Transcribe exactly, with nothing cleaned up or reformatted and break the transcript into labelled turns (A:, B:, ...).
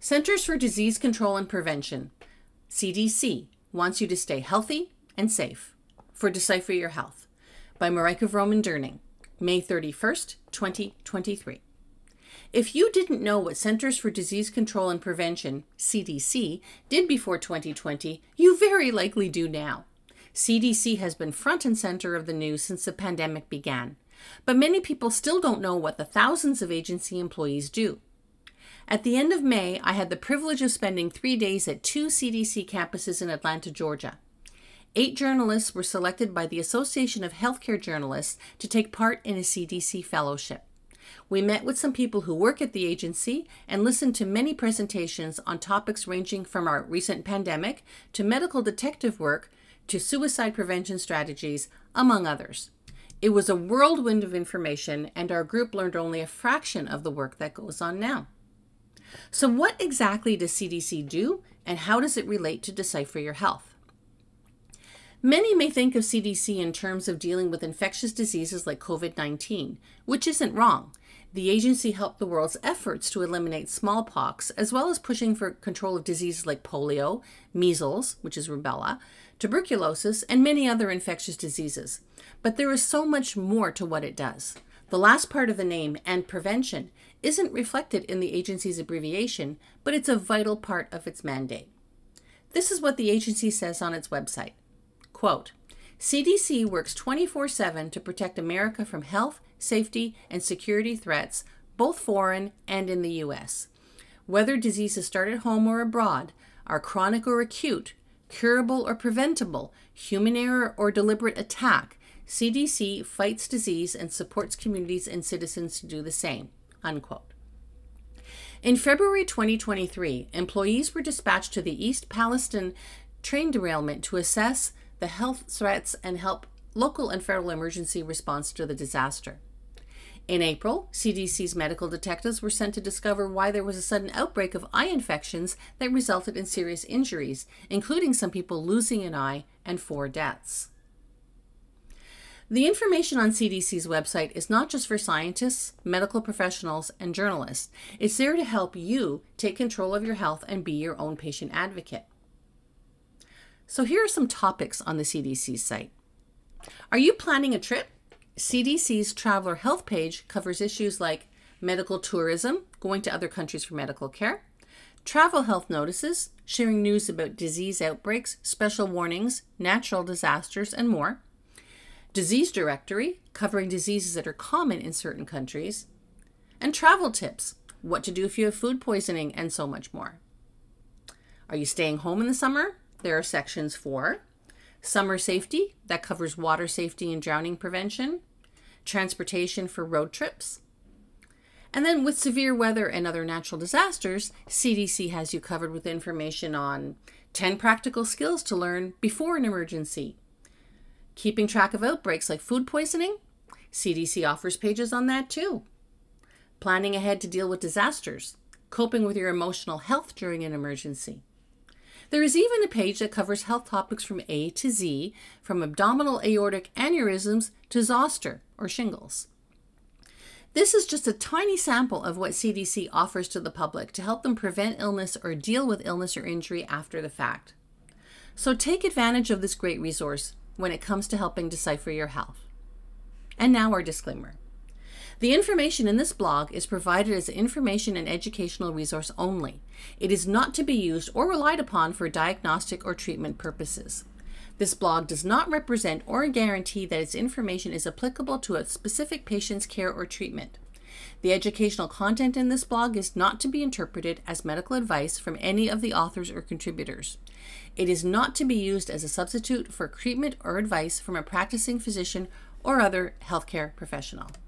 A: Centers for Disease Control and Prevention, C D C, wants you to stay healthy and safe. For Decipher Your Health, by Marijke Vroomen-Deurning, May thirty-first, twenty twenty-three. If you didn't know what Centers for Disease Control and Prevention, C D C, did before twenty twenty, you very likely do now. C D C has been front and center of the news since the pandemic began, but many people still don't know what the thousands of agency employees do. At the end of May, I had the privilege of spending three days at two C D C campuses in Atlanta, Georgia. Eight journalists were selected by the Association of Healthcare Journalists to take part in a C D C fellowship. We met with some people who work at the agency and listened to many presentations on topics ranging from our recent pandemic to medical detective work to suicide prevention strategies, among others. It was a whirlwind of information, and our group learned only a fraction of the work that goes on now. So what exactly does C D C do, and how does it relate to Decipher Your Health? Many may think of C D C in terms of dealing with infectious diseases like COVID nineteen, which isn't wrong. The agency helped the world's efforts to eliminate smallpox, as well as pushing for control of diseases like polio, measles, which is rubella, tuberculosis, and many other infectious diseases. But there is so much more to what it does. The last part of the name, and prevention, isn't reflected in the agency's abbreviation, but it's a vital part of its mandate. This is what the agency says on its website. Quote, C D C works twenty-four seven to protect America from health, safety, and security threats, both foreign and in the U S. Whether diseases start at home or abroad, are chronic or acute, curable or preventable, human error or deliberate attack, C D C fights disease and supports communities and citizens to do the same. Unquote. In February twenty twenty-three, employees were dispatched to the East Palestine train derailment to assess the health threats and help local and federal emergency response to the disaster. In April, C D C's medical detectives were sent to discover why there was a sudden outbreak of eye infections that resulted in serious injuries, including some people losing an eye and four deaths. The information on C D C's website is not just for scientists, medical professionals, and journalists. It's there to help you take control of your health and be your own patient advocate. So here are some topics on the C D C site. Are you planning a trip? C D C's Traveler Health page covers issues like medical tourism, going to other countries for medical care, travel health notices, sharing news about disease outbreaks, special warnings, natural disasters, and more, disease directory, covering diseases that are common in certain countries, and travel tips, what to do if you have food poisoning, and so much more. Are you staying home in the summer? There are sections for summer safety, that covers water safety and drowning prevention, transportation for road trips. And then with severe weather and other natural disasters, C D C has you covered with information on ten practical skills to learn before an emergency. Keeping track of outbreaks like food poisoning, C D C offers pages on that too. Planning ahead to deal with disasters, coping with your emotional health during an emergency. There is even a page that covers health topics from A to Z, from abdominal aortic aneurysms to zoster or shingles. This is just a tiny sample of what C D C offers to the public to help them prevent illness or deal with illness or injury after the fact. So take advantage of this great resource when it comes to helping decipher your health. And now our disclaimer. The information in this blog is provided as an information and educational resource only. It is not to be used or relied upon for diagnostic or treatment purposes. This blog does not represent or guarantee that its information is applicable to a specific patient's care or treatment. The educational content in this blog is not to be interpreted as medical advice from any of the authors or contributors. It is not to be used as a substitute for treatment or advice from a practicing physician or other healthcare professional.